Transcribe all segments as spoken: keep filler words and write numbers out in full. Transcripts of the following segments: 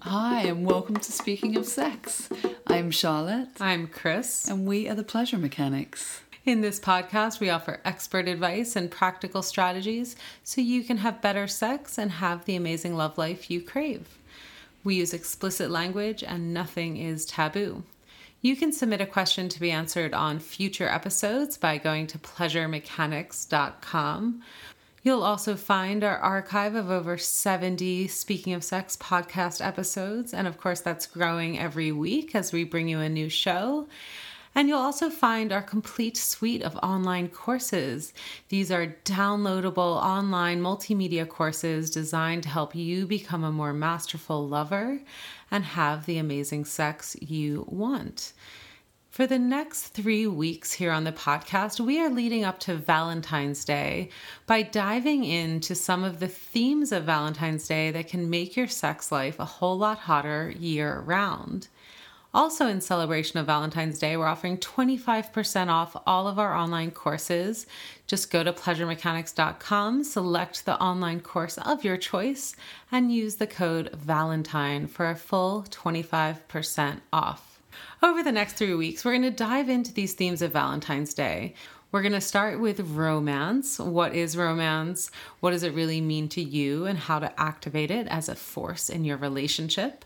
Hi, and welcome to Speaking of Sex. I'm Charlotte. I'm Chris. And we are the Pleasure Mechanics. In this podcast, we offer expert advice and practical strategies so you can have better sex and have the amazing love life you crave. We use explicit language and nothing is taboo. You can submit a question to be answered on future episodes by going to pleasure mechanics dot com. You'll also find our archive of over seventy Speaking of Sex podcast episodes. And of course, that's growing every week as we bring you a new show. And you'll also find our complete suite of online courses. These are downloadable online multimedia courses designed to help you become a more masterful lover and have the amazing sex you want. For the next three weeks here on the podcast, we are leading up to Valentine's Day by diving into some of the themes of Valentine's Day that can make your sex life a whole lot hotter year round. Also, in celebration of Valentine's Day, we're offering twenty-five percent off all of our online courses. Just go to pleasure mechanics dot com, select the online course of your choice, and use the code VALENTINE for a full twenty-five percent off. Over the next three weeks, we're going to dive into these themes of Valentine's Day. We're going to start with romance. What is romance? What does it really mean to you, and how to activate it as a force in your relationship?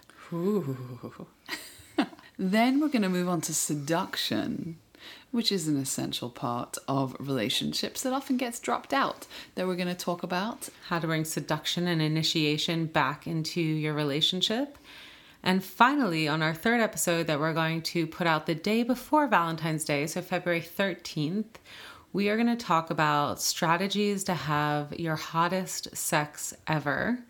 Ooh. Then we're going to move on to seduction, which is an essential part of relationships that often gets dropped out. Then we're going to talk about how to bring seduction and initiation back into your relationship. And finally, on our third episode that we're going to put out the day before Valentine's Day, so February thirteenth, we are going to talk about strategies to have your hottest sex ever.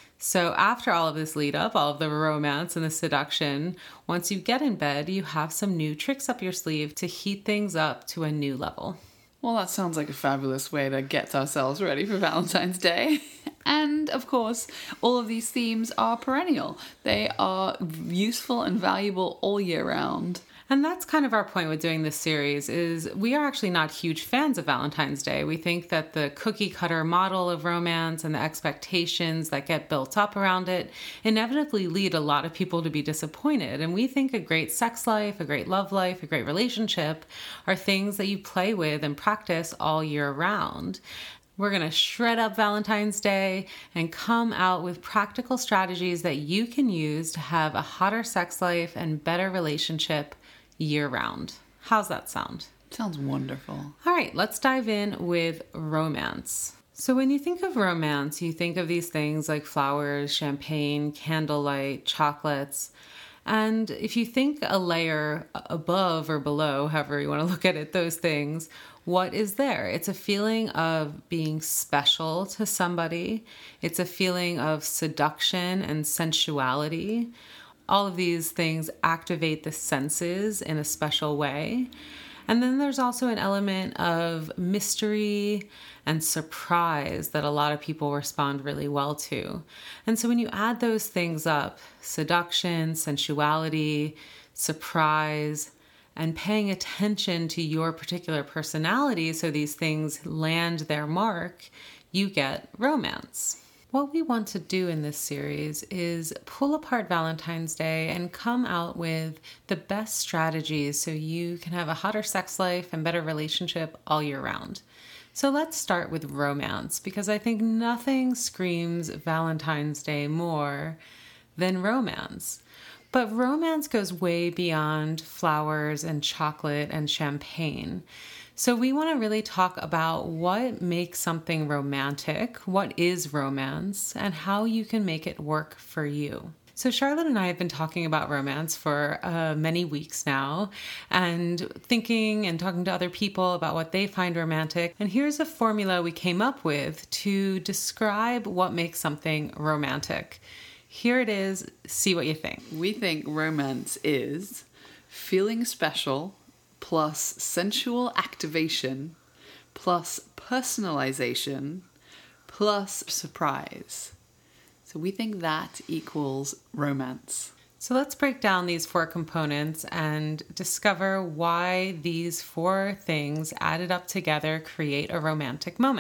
So after all of this lead up, all of the romance and the seduction, once you get in bed, you have some new tricks up your sleeve to heat things up to a new level. Well, that sounds like a fabulous way to get ourselves ready for Valentine's Day. And, of course, all of these themes are perennial. They are useful and valuable all year round. And that's kind of our point with doing this series is we are actually not huge fans of Valentine's Day. We think that the cookie cutter model of romance and the expectations that get built up around it inevitably lead a lot of people to be disappointed. And we think a great sex life, a great love life, a great relationship are things that you play with and practice all year round. We're going to shred up Valentine's Day and come out with practical strategies that you can use to have a hotter sex life and better relationship year round. How's that sound? Sounds wonderful. All right, let's dive in with romance. So when you think of romance, you think of these things like flowers, champagne, candlelight, chocolates. And if you think a layer above or below, however you want to look at it, those things, what is there? It's a feeling of being special to somebody. It's a feeling of seduction and sensuality. All of these things activate the senses in a special way. And then there's also an element of mystery and surprise that a lot of people respond really well to. And so when you add those things up, seduction, sensuality, surprise, and paying attention to your particular personality so these things land their mark, you get romance. What we want to do in this series is pull apart Valentine's Day and come out with the best strategies so you can have a hotter sex life and better relationship all year round. So let's start with romance, because I think nothing screams Valentine's Day more than romance. But romance goes way beyond flowers and chocolate and champagne. So we want to really talk about what makes something romantic, what is romance, and how you can make it work for you. So Charlotte and I have been talking about romance for uh, many weeks now, and thinking and talking to other people about what they find romantic. And here's a formula we came up with to describe what makes something romantic. Here it is. See what you think. We think romance is feeling special, plus sensual activation, plus personalization, plus surprise. So we think that equals romance. So let's break down these four components and discover why these four things added up together create a romantic moment.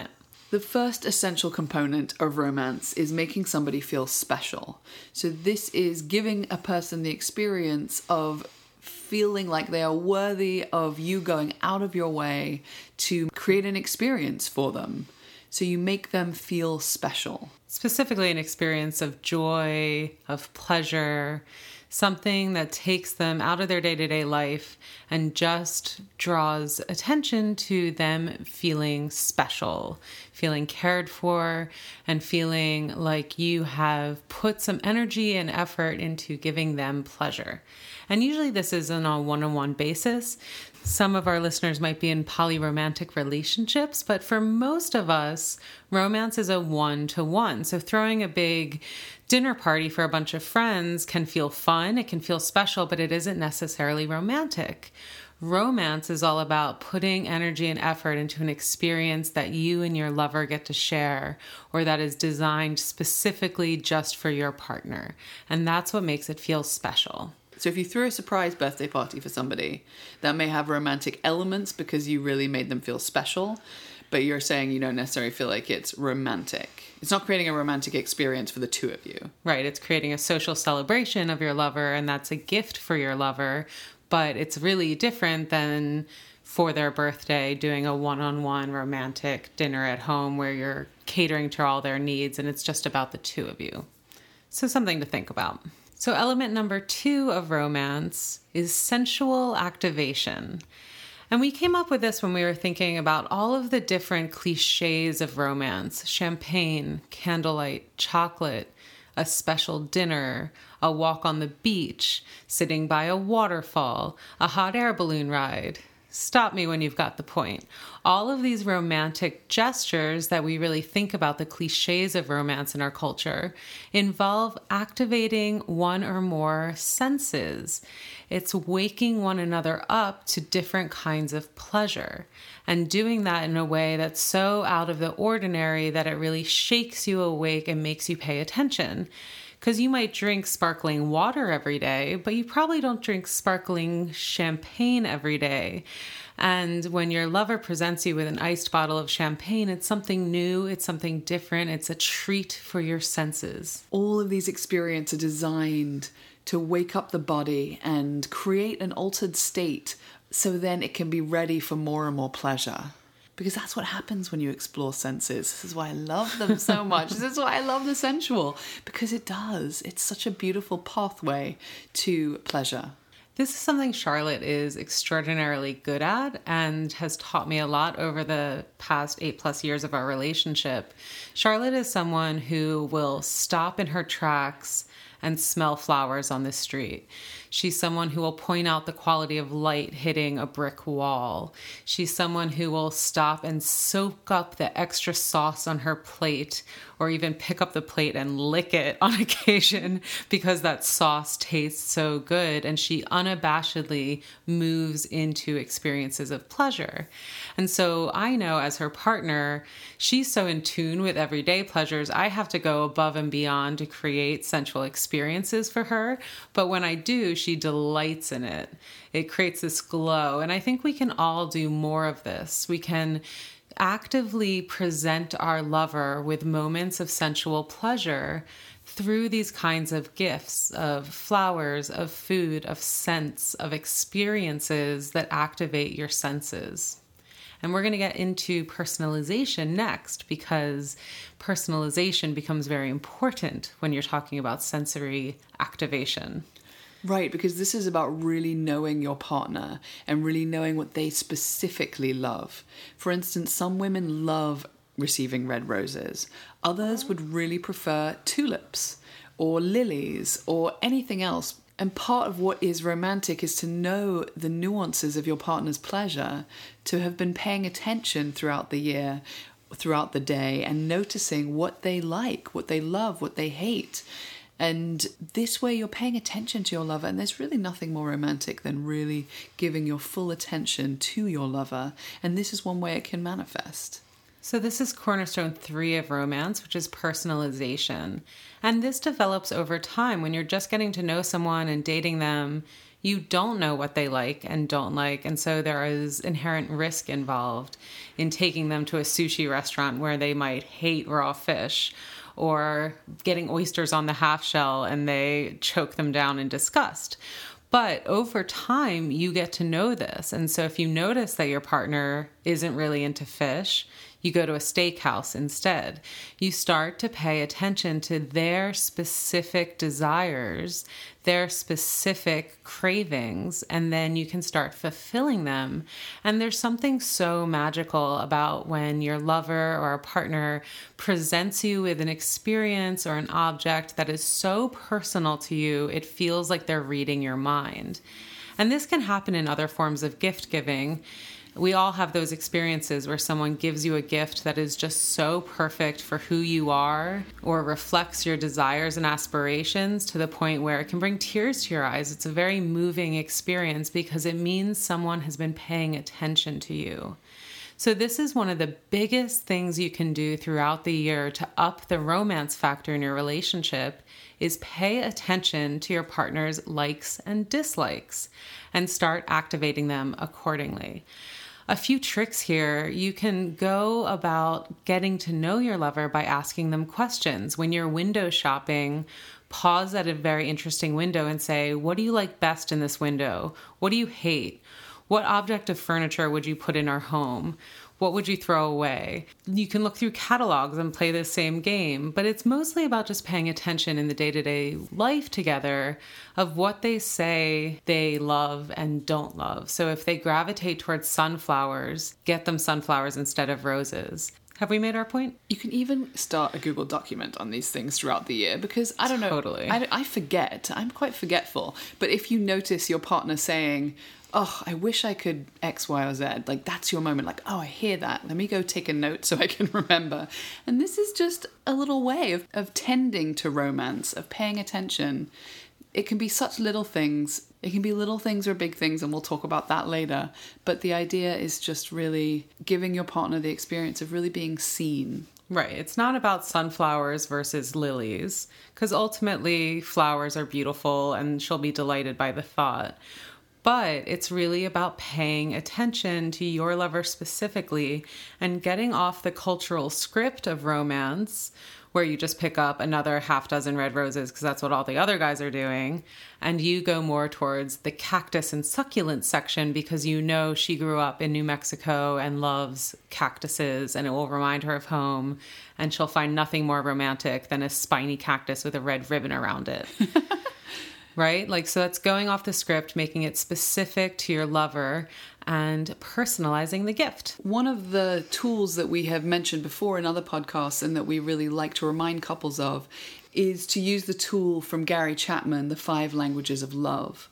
The first essential component of romance is making somebody feel special. So this is giving a person the experience of feeling like they are worthy of you going out of your way to create an experience for them. So you make them feel special. Specifically an experience of joy, of pleasure, something that takes them out of their day-to-day life and just draws attention to them feeling special, feeling cared for, and feeling like you have put some energy and effort into giving them pleasure. And usually this is on a one-on-one basis. Some of our listeners might be in polyromantic relationships, but for most of us, romance is a one-to-one. So throwing a big dinner party for a bunch of friends can feel fun, it can feel special, but it isn't necessarily romantic. Romance is all about putting energy and effort into an experience that you and your lover get to share, or that is designed specifically just for your partner. And that's what makes it feel special. So if you threw a surprise birthday party for somebody, that may have romantic elements because you really made them feel special, but you're saying you don't necessarily feel like it's romantic. It's not creating a romantic experience for the two of you. Right. It's creating a social celebration of your lover, and that's a gift for your lover, but it's really different than for their birthday doing a one-on-one romantic dinner at home where you're catering to all their needs and it's just about the two of you. So something to think about. So element number two of romance is sensual activation. And we came up with this when we were thinking about all of the different cliches of romance: champagne, candlelight, chocolate, a special dinner, a walk on the beach, sitting by a waterfall, a hot air balloon ride. Stop me when you've got the point. All of these romantic gestures that we really think about, the cliches of romance in our culture, involve activating one or more senses. It's waking one another up to different kinds of pleasure and doing that in a way that's so out of the ordinary that it really shakes you awake and makes you pay attention. Because you might drink sparkling water every day, but you probably don't drink sparkling champagne every day. And when your lover presents you with an iced bottle of champagne, it's something new, it's something different, it's a treat for your senses. All of these experiences are designed to wake up the body and create an altered state so then it can be ready for more and more pleasure. Because that's what happens when you explore senses. This is why I love them so much. This is why I love the sensual. Because it does. It's such a beautiful pathway to pleasure. This is something Charlotte is extraordinarily good at and has taught me a lot over the past eight plus years of our relationship. Charlotte is someone who will stop in her tracks and smell flowers on the street. She's someone who will point out the quality of light hitting a brick wall. She's someone who will stop and soak up the extra sauce on her plate, or even pick up the plate and lick it on occasion because that sauce tastes so good, and she unabashedly moves into experiences of pleasure. And so I know as her partner, she's so in tune with everyday pleasures, I have to go above and beyond to create sensual experiences for her. But when I do, she delights in it. It creates this glow. And I think we can all do more of this. We can actively present our lover with moments of sensual pleasure through these kinds of gifts of flowers, of food, of scents, of experiences that activate your senses. And we're going to get into personalization next, because personalization becomes very important when you're talking about sensory activation. Right, because this is about really knowing your partner and really knowing what they specifically love. For instance, some women love receiving red roses. Others would really prefer tulips or lilies or anything else. And part of what is romantic is to know the nuances of your partner's pleasure, to have been paying attention throughout the year, throughout the day, and noticing what they like, what they love, what they hate. And this way you're paying attention to your lover, and there's really nothing more romantic than really giving your full attention to your lover. And this is one way it can manifest. So this is cornerstone three of romance, which is personalization. And this develops over time. When you're just getting to know someone and dating them, You don't know what they like and don't like, and so there is inherent risk involved in taking them to a sushi restaurant where they might hate raw fish, or getting oysters on the half shell and they choke them down in disgust. But over time, you get to know this. And so if you notice that your partner isn't really into fish, you go to a steakhouse instead. You start to pay attention to their specific desires, their specific cravings, and then you can start fulfilling them. And there's something so magical about when your lover or a partner presents you with an experience or an object that is so personal to you, it feels like they're reading your mind. And this can happen in other forms of gift giving. We all have those experiences where someone gives you a gift that is just so perfect for who you are or reflects your desires and aspirations to the point where it can bring tears to your eyes. It's a very moving experience because it means someone has been paying attention to you. So this is one of the biggest things you can do throughout the year to up the romance factor in your relationship is pay attention to your partner's likes and dislikes and start activating them accordingly. A few tricks here. You can go about getting to know your lover by asking them questions. When you're window shopping, pause at a very interesting window and say, what do you like best in this window? What do you hate? What object of furniture would you put in our home? What would you throw away? You can look through catalogs and play the same game, but it's mostly about just paying attention in the day-to-day life together of what they say they love and don't love. So if they gravitate towards sunflowers, get them sunflowers instead of roses. Have we made our point? You can even start a Google document on these things throughout the year because, I don't know, Totally. I, I forget. I'm quite forgetful. But if you notice your partner saying, oh, I wish I could X, Y, or Z, like that's your moment. Like, oh, I hear that. Let me go take a note so I can remember. And this is just a little way of, of tending to romance, of paying attention. It can be such little things. It can be little things or big things, and we'll talk about that later. But the idea is just really giving your partner the experience of really being seen. Right. It's not about sunflowers versus lilies, because ultimately flowers are beautiful and she'll be delighted by the thought. But it's really about paying attention to your lover specifically and getting off the cultural script of romance where you just pick up another half dozen red roses because that's what all the other guys are doing. And you go more towards the cactus and succulent section because you know she grew up in New Mexico and loves cactuses and it will remind her of home. And she'll find nothing more romantic than a spiny cactus with a red ribbon around it. Right? Like, so that's going off the script, making it specific to your lover and personalizing the gift. One of the tools that we have mentioned before in other podcasts and that we really like to remind couples of is to use the tool from Gary Chapman, The Five Languages of Love.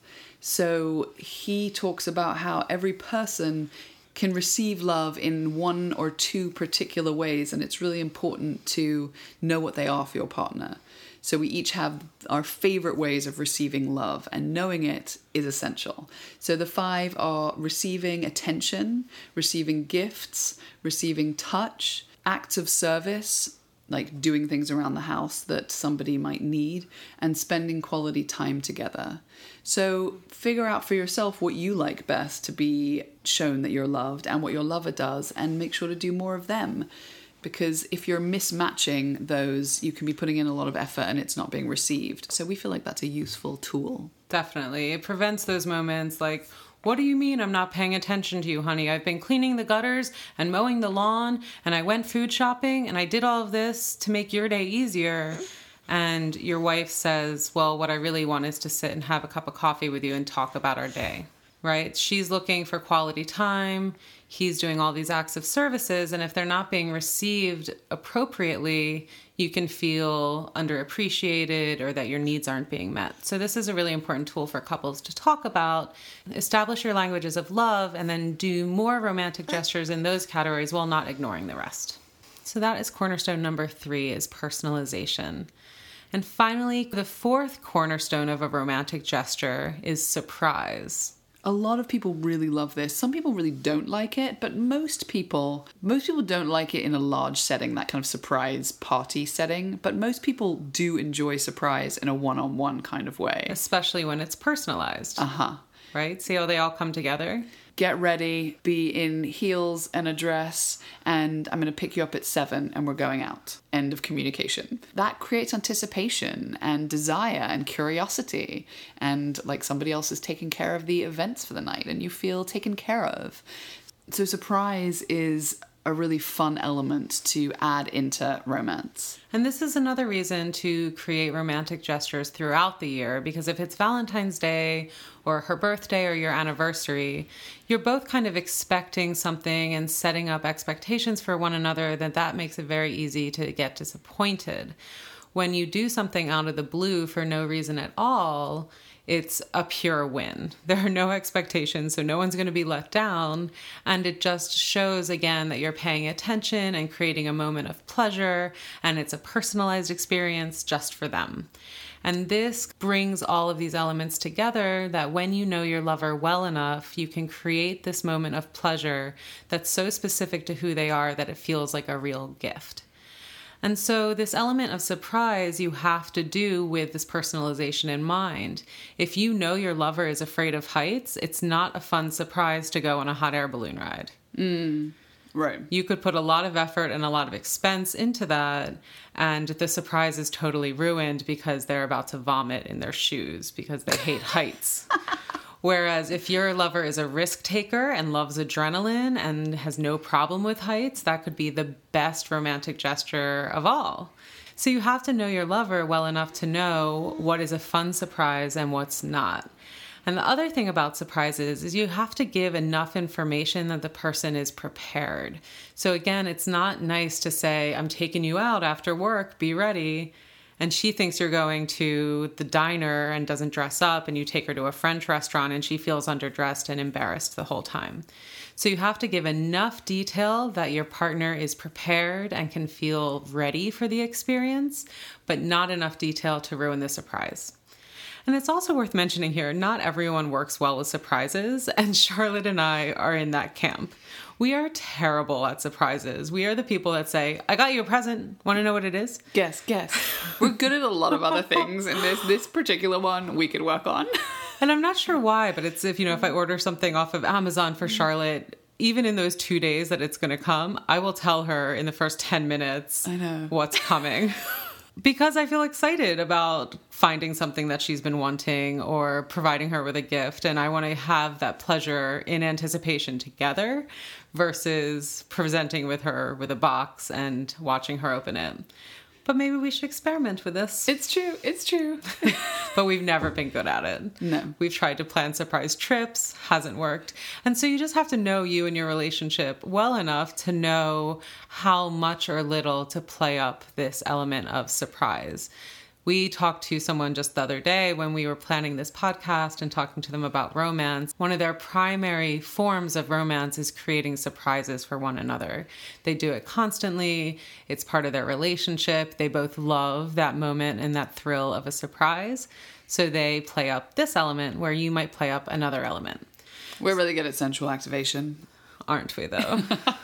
So he talks about how every person can receive love in one or two particular ways, and it's really important to know what they are for your partner. So we each have our favorite ways of receiving love, and knowing it is essential. So the five are receiving attention, receiving gifts, receiving touch, acts of service, like doing things around the house that somebody might need, and spending quality time together. So figure out for yourself what you like best to be shown that you're loved and what your lover does, and make sure to do more of them. Because if you're mismatching those, you can be putting in a lot of effort and it's not being received. So we feel like that's a useful tool. Definitely. It prevents those moments like, what do you mean I'm not paying attention to you, honey? I've been cleaning the gutters and mowing the lawn and I went food shopping and I did all of this to make your day easier. And your wife says, well, what I really want is to sit and have a cup of coffee with you and talk about our day, right? She's looking for quality time. He's doing all these acts of services. And if they're not being received appropriately, you can feel underappreciated or that your needs aren't being met. So this is a really important tool for couples to talk about. Establish your languages of love and then do more romantic gestures in those categories while not ignoring the rest. So that is cornerstone number three, is personalization. And finally, the fourth cornerstone of a romantic gesture is surprise. A lot of people really love this. Some people really don't like it, but most people, most people don't like it in a large setting, that kind of surprise party setting. But most people do enjoy surprise in a one-on-one kind of way. Especially when it's personalized. Uh-huh. Right? See how they all come together? Get ready, be in heels and a dress, and I'm going to pick you up at seven and we're going out. End of communication. That creates anticipation and desire and curiosity, and like somebody else is taking care of the events for the night and you feel taken care of. So surprise is a really fun element to add into romance. And this is another reason to create romantic gestures throughout the year, because if it's Valentine's Day or her birthday or your anniversary, you're both kind of expecting something and setting up expectations for one another, that that makes it very easy to get disappointed. When you do something out of the blue for no reason at all, it's a pure win. There are no expectations, so no one's going to be let down. And it just shows, again, that you're paying attention and creating a moment of pleasure, and it's a personalized experience just for them. And this brings all of these elements together, that when you know your lover well enough, you can create this moment of pleasure that's so specific to who they are that it feels like a real gift. And so this element of surprise you have to do with this personalization in mind. If you know your lover is afraid of heights, it's not a fun surprise to go on a hot air balloon ride. Mm, right. You could put a lot of effort and a lot of expense into that, and the surprise is totally ruined because they're about to vomit in their shoes because they hate heights. Whereas if your lover is a risk taker and loves adrenaline and has no problem with heights, that could be the best romantic gesture of all. So you have to know your lover well enough to know what is a fun surprise and what's not. And the other thing about surprises is you have to give enough information that the person is prepared. So again, it's not nice to say, I'm taking you out after work, be ready. And she thinks you're going to the diner and doesn't dress up, and you take her to a French restaurant and she feels underdressed and embarrassed the whole time. So you have to give enough detail that your partner is prepared and can feel ready for the experience, but not enough detail to ruin the surprise. And it's also worth mentioning here, not everyone works well with surprises, and Charlotte and I are in that camp. We are terrible at surprises. We are the people that say, I got you a present. Want to know what it is? Guess, guess. We're good at a lot of other things, and this this particular one we could work on. And I'm not sure why, but it's if, you know, if I order something off of Amazon for Charlotte, even in those two days that it's going to come, I will tell her in the first ten minutes I know. what's coming. Because I feel excited about finding something that she's been wanting or providing her with a gift. And I want to have that pleasure in anticipation together versus presenting with her with a box and watching her open it. But maybe we should experiment with this. It's true. It's true. But we've never been good at it. No. We've tried to plan surprise trips, hasn't worked. And so you just have to know you and your relationship well enough to know how much or little to play up this element of surprise. We talked to someone just the other day when we were planning this podcast and talking to them about romance. One of their primary forms of romance is creating surprises for one another. They do it constantly. It's part of their relationship. They both love that moment and that thrill of a surprise. So they play up this element where you might play up another element. We're really good at sensual activation. Aren't we, though?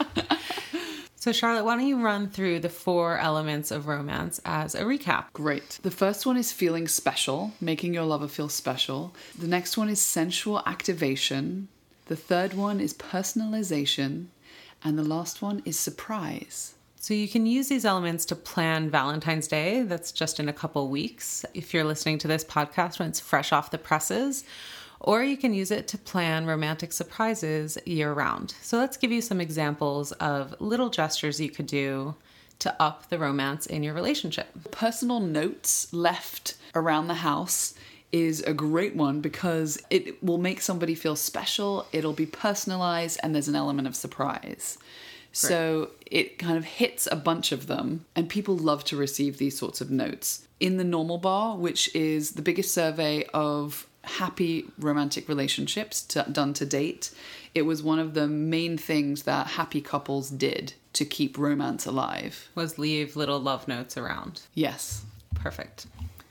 So Charlotte, why don't you run through the four elements of romance as a recap? Great. The first one is feeling special, making your lover feel special. The next one is sensual activation. The third one is personalization. And the last one is surprise. So you can use these elements to plan Valentine's Day. That's just in a couple weeks. If you're listening to this podcast when it's fresh off the presses. Or you can use it to plan romantic surprises year-round. So let's give you some examples of little gestures you could do to up the romance in your relationship. Personal notes left around the house is a great one because it will make somebody feel special, it'll be personalized, and there's an element of surprise. So it kind of hits a bunch of them, and people love to receive these sorts of notes. In the Normal Bar, which is the biggest survey of happy romantic relationships to, done to date, it was one of the main things that happy couples did to keep romance alive. Was leave little love notes around. Yes. Perfect.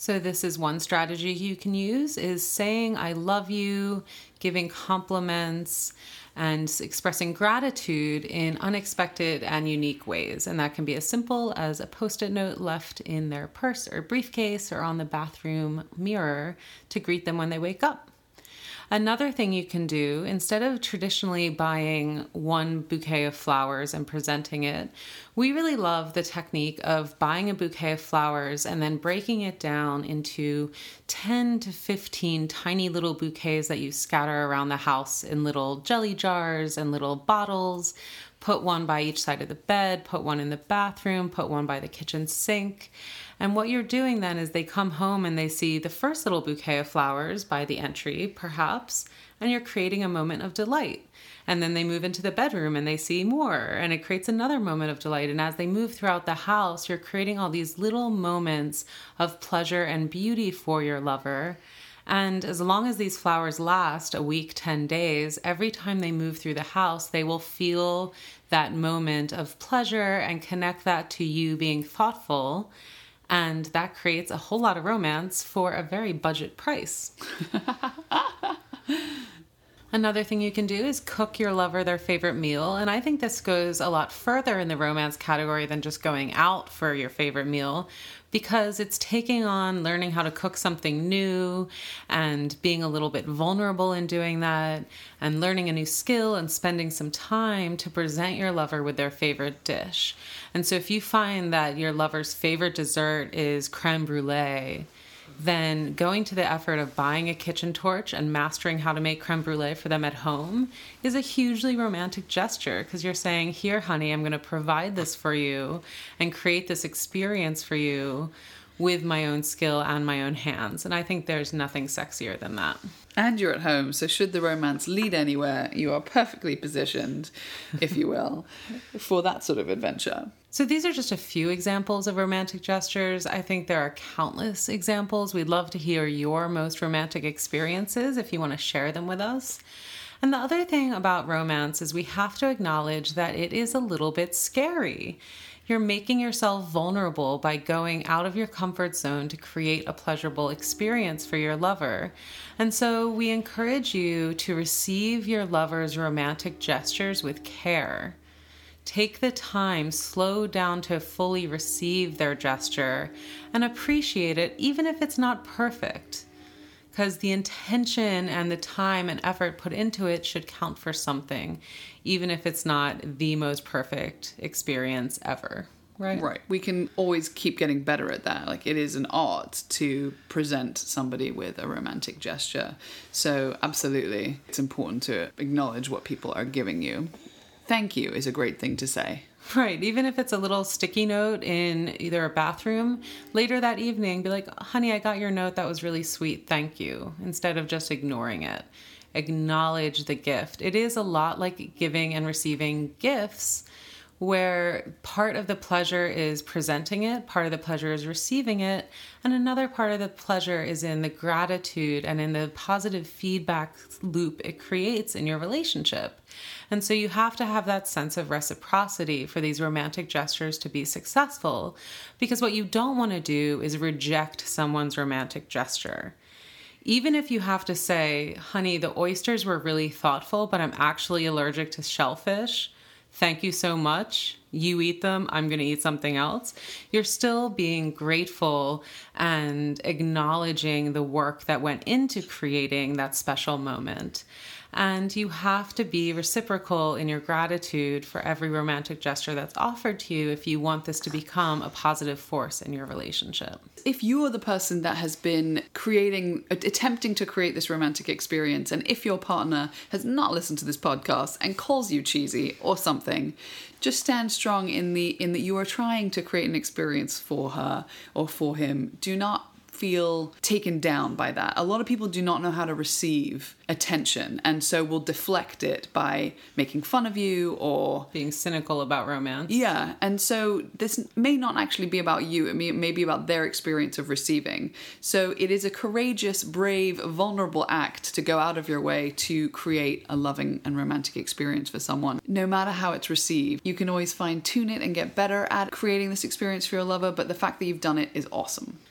So this is one strategy you can use, is saying I love you, giving compliments, and expressing gratitude in unexpected and unique ways. And that can be as simple as a post-it note left in their purse or briefcase or on the bathroom mirror to greet them when they wake up. Another thing you can do, instead of traditionally buying one bouquet of flowers and presenting it, we really love the technique of buying a bouquet of flowers and then breaking it down into ten to fifteen tiny little bouquets that you scatter around the house in little jelly jars and little bottles. Put one by each side of the bed, put one in the bathroom, put one by the kitchen sink. And what you're doing then is they come home and they see the first little bouquet of flowers by the entry, perhaps, and you're creating a moment of delight. And then they move into the bedroom and they see more, and it creates another moment of delight. And as they move throughout the house, you're creating all these little moments of pleasure and beauty for your lover. And as long as these flowers last a week, ten days, every time they move through the house, they will feel that moment of pleasure and connect that to you being thoughtful. And that creates a whole lot of romance for a very budget price. Another thing you can do is cook your lover their favorite meal. And I think this goes a lot further in the romance category than just going out for your favorite meal, because it's taking on learning how to cook something new and being a little bit vulnerable in doing that, and learning a new skill and spending some time to present your lover with their favorite dish. And so if you find that your lover's favorite dessert is creme brulee, then going to the effort of buying a kitchen torch and mastering how to make creme brulee for them at home is a hugely romantic gesture, because you're saying, here, honey, I'm going to provide this for you and create this experience for you with my own skill and my own hands. And I think there's nothing sexier than that. And you're at home, so should the romance lead anywhere, you are perfectly positioned, if you will, for that sort of adventure. So these are just a few examples of romantic gestures. I think there are countless examples. We'd love to hear your most romantic experiences if you want to share them with us. And the other thing about romance is we have to acknowledge that it is a little bit scary. You're making yourself vulnerable by going out of your comfort zone to create a pleasurable experience for your lover. And so we encourage you to receive your lover's romantic gestures with care. Take the time, slow down to fully receive their gesture and appreciate it, even if it's not perfect. Because the intention and the time and effort put into it should count for something, even if it's not the most perfect experience ever. Right? Right. We can always keep getting better at that. Like, it is an art to present somebody with a romantic gesture. So absolutely, it's important to acknowledge what people are giving you. Thank you is a great thing to say. Right. Even if it's a little sticky note in either a bathroom, later that evening, be like, honey, I got your note. That was really sweet. Thank you. Instead of just ignoring it. Acknowledge the gift. It is a lot like giving and receiving gifts, where part of the pleasure is presenting it, part of the pleasure is receiving it, and another part of the pleasure is in the gratitude and in the positive feedback loop it creates in your relationship. And so you have to have that sense of reciprocity for these romantic gestures to be successful, because what you don't want to do is reject someone's romantic gesture. Even if you have to say, honey, the oysters were really thoughtful, but I'm actually allergic to shellfish. Thank you so much. You eat them. I'm going to eat something else. You're still being grateful and acknowledging the work that went into creating that special moment. And you have to be reciprocal in your gratitude for every romantic gesture that's offered to you if you want this to become a positive force in your relationship. If you are the person that has been creating, attempting to create this romantic experience, and if your partner has not listened to this podcast and calls you cheesy or something, just stand strong in the in that you are trying to create an experience for her or for him. Do not feel taken down by that. A lot of people do not know how to receive attention, and so will deflect it by making fun of you or being cynical about romance. Yeah, and so this may not actually be about you. It may, it may be about their experience of receiving. So it is a courageous, brave, vulnerable act to go out of your way to create a loving and romantic experience for someone. No matter how it's received, you can always fine-tune it and get better at creating this experience for your lover, but the fact that you've done it is awesome.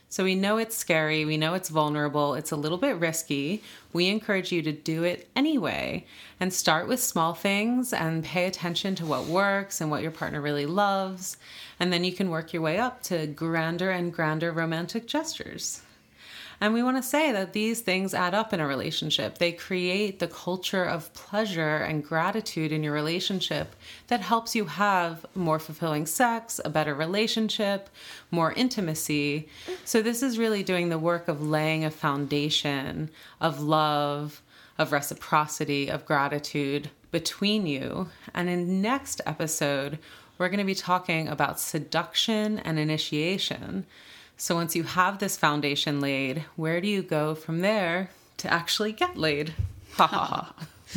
So we know it's scary, we know it's vulnerable, it's a little bit risky. We encourage you to do it anyway and start with small things and pay attention to what works and what your partner really loves. And then you can work your way up to grander and grander romantic gestures. And we want to say that these things add up in a relationship. They create the culture of pleasure and gratitude in your relationship that helps you have more fulfilling sex, a better relationship, more intimacy. So this is really doing the work of laying a foundation of love, of reciprocity, of gratitude between you. And in next episode, we're going to be talking about seduction and initiation. So once you have this foundation laid, where do you go from there to actually get laid? Ha ha ha.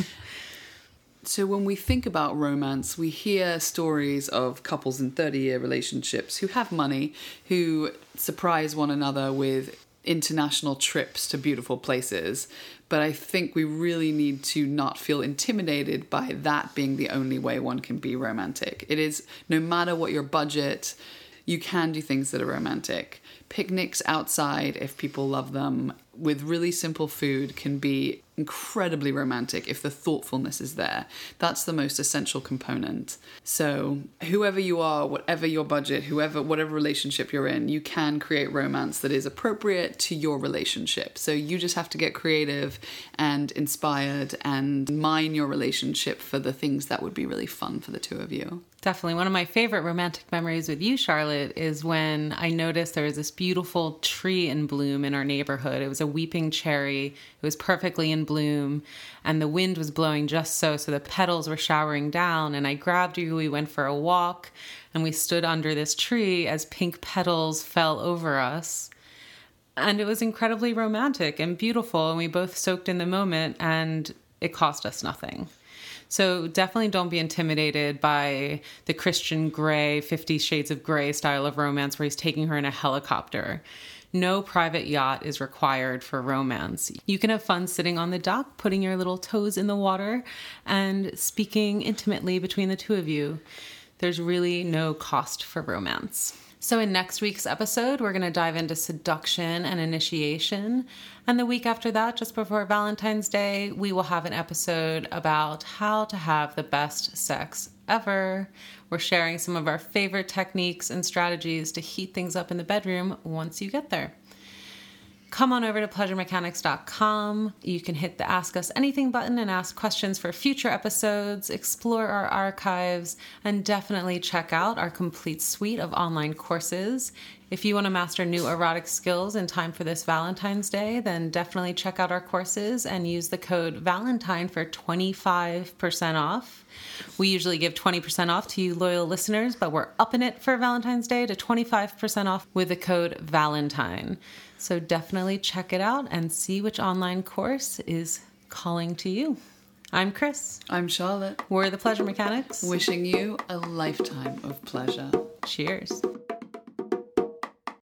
So when we think about romance, we hear stories of couples in thirty-year relationships who have money, who surprise one another with international trips to beautiful places. But I think we really need to not feel intimidated by that being the only way one can be romantic. It is, no matter what your budget, you can do things that are romantic. Picnics outside, if people love them, with really simple food can be incredibly romantic if the thoughtfulness is there. That's the most essential component. So whoever you are, whatever your budget, whoever, whatever relationship you're in, you can create romance that is appropriate to your relationship. So you just have to get creative and inspired and mine your relationship for the things that would be really fun for the two of you. Definitely. One of my favorite romantic memories with you, Charlotte, is when I noticed there was this beautiful tree in bloom in our neighborhood. It was a weeping cherry. It was perfectly in bloom, and the wind was blowing just so, so the petals were showering down, and I grabbed you. We went for a walk, and we stood under this tree as pink petals fell over us. And it was incredibly romantic and beautiful, and we both soaked in the moment, and it cost us nothing. So definitely don't be intimidated by the Christian Grey, Fifty Shades of Grey style of romance where he's taking her in a helicopter. No private yacht is required for romance. You can have fun sitting on the dock, putting your little toes in the water and speaking intimately between the two of you. There's really no cost for romance. So in next week's episode, we're going to dive into seduction and initiation. And the week after that, just before Valentine's Day, we will have an episode about how to have the best sex ever. We're sharing some of our favorite techniques and strategies to heat things up in the bedroom once you get there. Come on over to pleasure mechanics dot com. You can hit the Ask Us Anything button and ask questions for future episodes, explore our archives, and definitely check out our complete suite of online courses. If you want to master new erotic skills in time for this Valentine's Day, then definitely check out our courses and use the code Valentine for twenty-five percent off. We usually give twenty percent off to you loyal listeners, but we're upping it for Valentine's Day to twenty-five percent off with the code Valentine. So definitely check it out and see which online course is calling to you. I'm Chris. I'm Charlotte. We're the Pleasure Mechanics. Wishing you a lifetime of pleasure. Cheers.